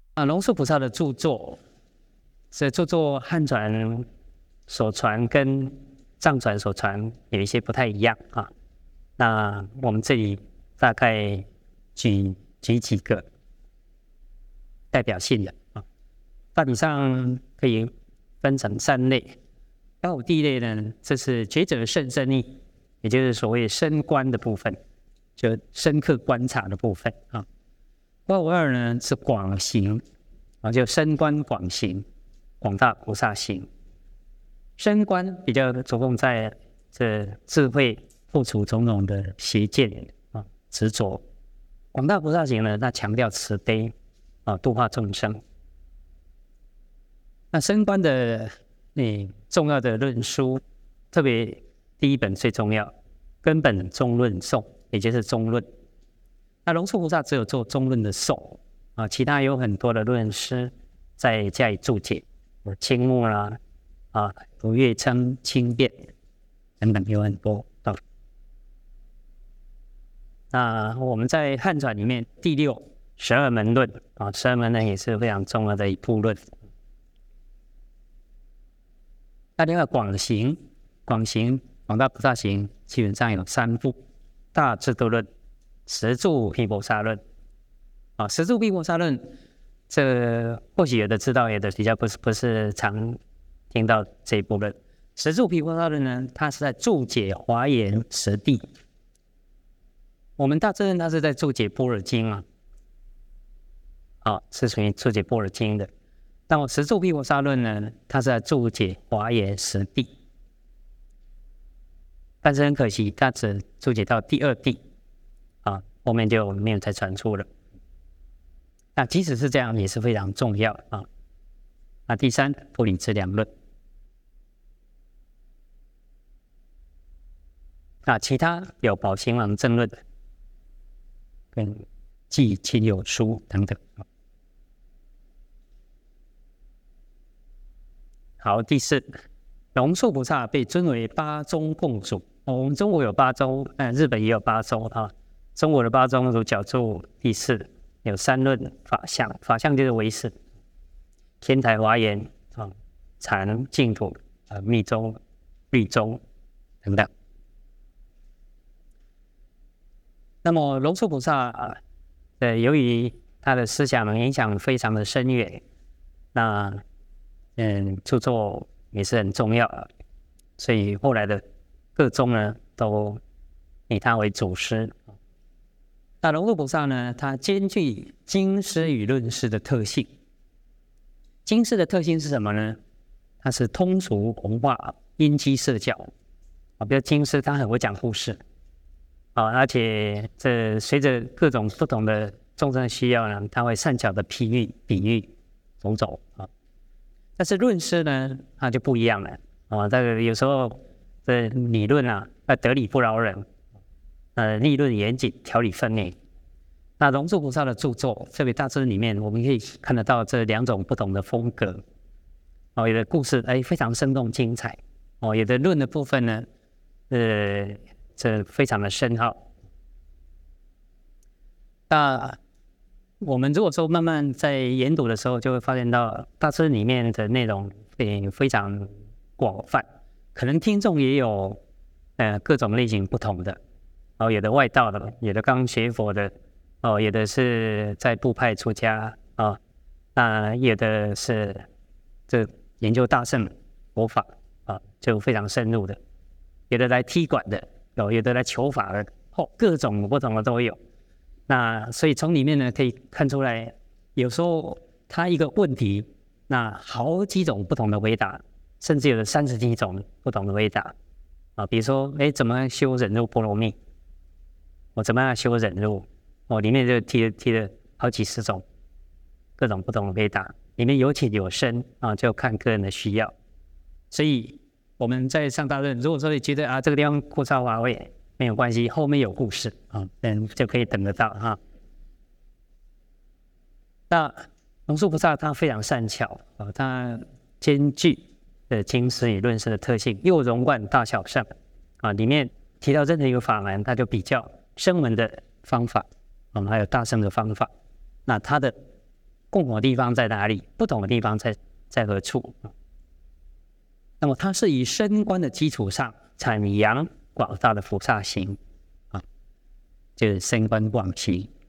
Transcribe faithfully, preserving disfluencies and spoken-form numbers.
啊，龙树菩萨的著作，这著作汉传所传跟藏传所传有一些不太一样啊。那我们这里大概举举几个代表性的啊，大体上可以分成三类。然后第一类呢，这是觉者甚深义，也就是所谓深观的部分，就深刻观察的部分啊。观无二呢是广行啊，就深观广行，广大菩萨行。深观比较着重在这智慧破除种种的邪见啊执着，广大菩萨行呢，它强调慈悲啊，度化众生。那深观的嗯重要的论书，特别第一本最重要，根本中论颂，也就是中论。那龙树菩萨只有做中论的颂啊，其他有很多的论师在加以注解，有青木啦啊，有月称轻辩等等，有很多。那我们在汉传里面第六十二门论啊，十二门论也是非常重要的一部论。那另外广行，广行广大菩萨行基本上有三部：大智度论、十住毗婆沙论。啊，十住毗婆沙论，这或许有的知道，有的比较不是不是常听到这一部论。十住毗婆沙论呢，它是在注解华严十谛。我们大智论它是在注解般若经啊，啊，是属于注解般若经的。但我十住毗婆沙论呢，它是在注解华严十谛，但是很可惜，它只注解到第二谛啊，后面就没有再传出了。那即使是这样，也是非常重要啊。那第三，普理资粮论。那其他有宝行王正论跟记亲友书等等。好，第四，龙树菩萨被尊为八宗共主。哦，我们中国有八宗，嗯，日本也有八宗啊。中国的八宗如角注第四，有三论、法相，法相就是唯识、天台华严啊、禅净土、呃密宗、律宗等等。那么龙树菩萨啊，呃，由于他的思想影响非常的深远，那嗯，著作也是很重要的，所以后来的各宗呢都以他为祖师。那龙树菩萨呢，他兼具经师与论师的特性。经师的特性是什么呢？它是通俗文化、因机设教啊，比如经师他很会讲故事啊，而且这随着各种不同的众生需要呢，他会善巧的譬喻、比喻种种啊。但是论师呢，他就不一样了啊。这个有时候的理论啊，要得理不饶人，呃，立论严谨，条理分明。那龙树菩萨的著作，特别大智里面，我们可以看得到这两种不同的风格。哦，有的故事哎非常生动精彩，哦，有的论的部分呢，呃，这非常的深奥。那我们如果说慢慢在研读的时候，就会发现到大智里面的内容也非常广泛，可能听众也有呃各种类型不同的，哦，有的外道的，有的刚学佛的，哦，有的是在部派出家啊，那有的是这研究大乘佛法啊，就非常深入的，有的来踢馆的，有有的来求法的，哦，各种不同的都有。那所以从里面呢可以看出来，有时候他一个问题，那好几种不同的回答，甚至有的三十几种不同的回答啊。比如说，哎，怎么修忍辱波罗蜜？我怎么样修忍辱？哦，里面就提了提了好几十种，各种不同的回答，里面有浅有深啊，就看个人的需要。所以我们在上大论，如果说你觉得啊这个地方枯燥乏味，没有关系，后面有故事啊，嗯，就可以等得到哈。那龙树菩萨他非常善巧啊，他兼具的经师与论师的特性，又融贯大小圣啊。里面提到任何一个法门，他就比较声闻的方法，啊，还有大乘的方法。那他的共同的地方在哪里？不同的地方在在何处？那么它是以升观的基础上阐扬广大的菩萨行啊，就是升观广行。